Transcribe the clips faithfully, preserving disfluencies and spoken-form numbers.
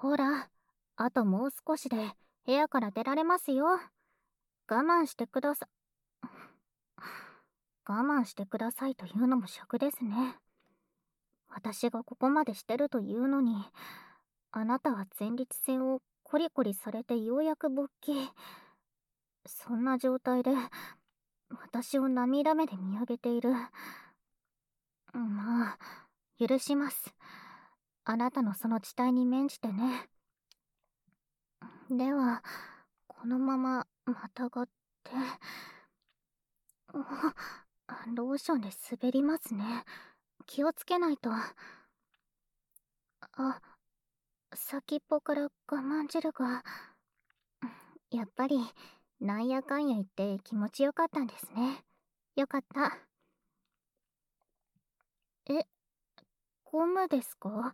ほら、あともう少しで部屋から出られますよ。我慢してくださ、我慢してくださいというのも尺ですね。私がここまでしてるというのに、あなたは前立腺をコリコリされてようやく勃起。そんな状態で、私を涙目で見上げている。まあ、許します。あなたのその地帯に免じてね。では、このまままたがって、ローションで滑りますね。気をつけないと。あ、先っぽから我慢汁が。やっぱり、なんやかんや言って気持ちよかったんですね。よかった。え、ゴムですか？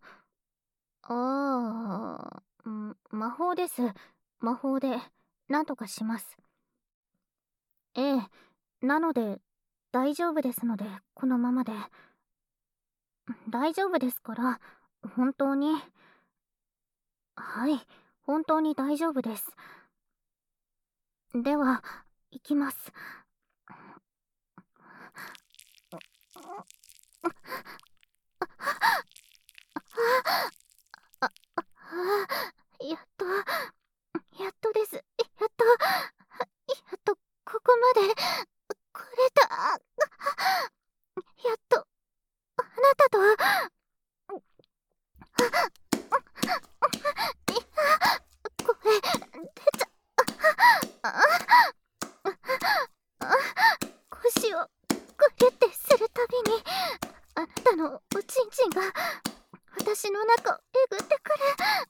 ああ、ん魔法です。魔法で、なんとかします。ええ、なので、大丈夫ですので、このままで。大丈夫ですから、本当に。はい、本当に大丈夫です。では、行きます。あ、あ、やっと、やっとです。やっと、やっと、ここまで、来れた。やっと、あなたと、これ、出ちゃ、あ、あ、腰を、グリってするたびに、あなたのおちんちんが、私の中をえぐってくる。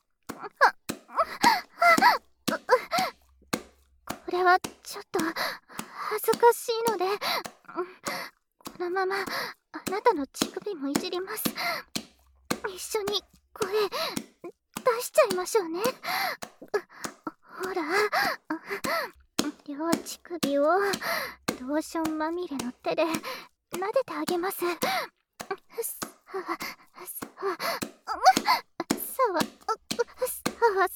これはちょっと恥ずかしいので、このままあなたの乳首もいじります。一緒に声出しちゃいましょうね。ほら、両乳首をローションまみれの手で撫でてあげます。さわさわさわさわさわ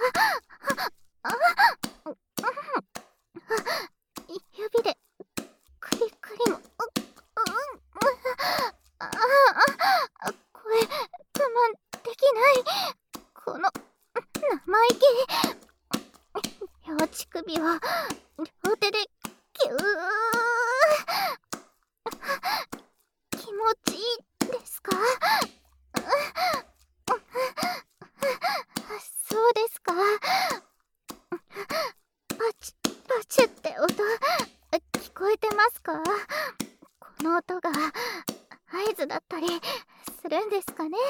指でクリクリも、う、うん、ああ、声我慢できない。この生意気。両乳首を両手でキュー。気持ちいいですか？そうですか。パチパチって音聞こえてますか？この音が合図だったりするんですかね。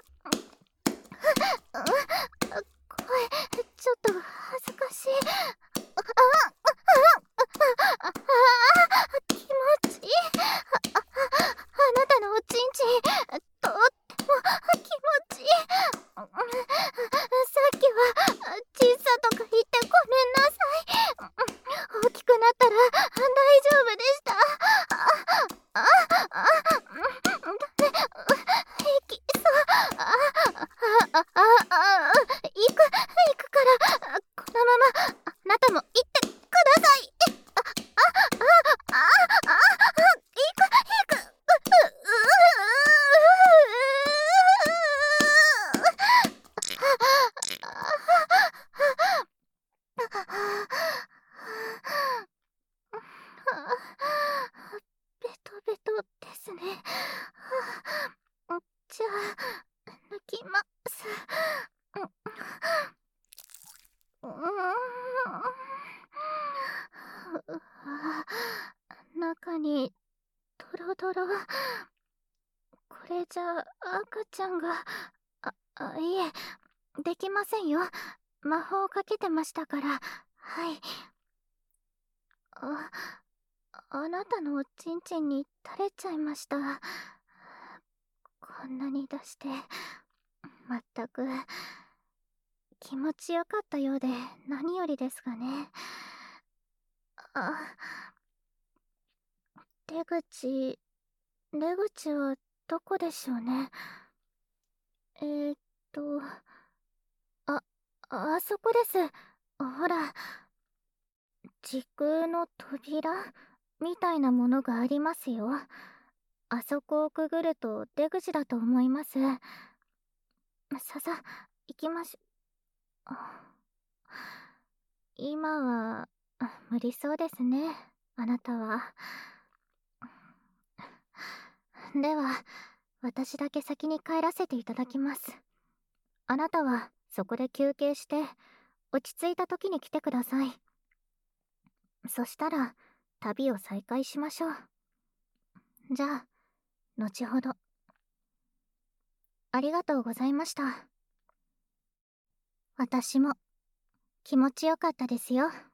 声ちょっと恥ずかしい。ああああ、気持ちいい。ああなたのおちんちんとっても気持ちいい。さっきは小さとか言ってごめんなさい。大きくなったら大丈夫でした。あああ平気そう。ああああ行く行くから、このままあなたも行ってください。あああああ行く行く。うベトベトですね。じゃあ抜きます。うーん、中にドロドロ。これじゃ赤ちゃんが、あ、あいえ、できませんよ。魔法かけてましたから。はい。あ、あなたのおちんちんに垂れちゃいました。こんなに出して、まったく、気持ちよかったようで何よりですがね。あ、出口、出口はどこでしょうね。えーっと、 あそこです。ほら、時空の扉みたいなものがありますよ。あそこをくぐると出口だと思います。ささ、行きましょ。今は無理そうですね、あなたは。では、私だけ先に帰らせていただきます。あなたはそこで休憩して落ち着いた時に来てください。そしたら旅を再開しましょう。じゃあ後ほど。ありがとうございました。私も気持ちよかったですよ。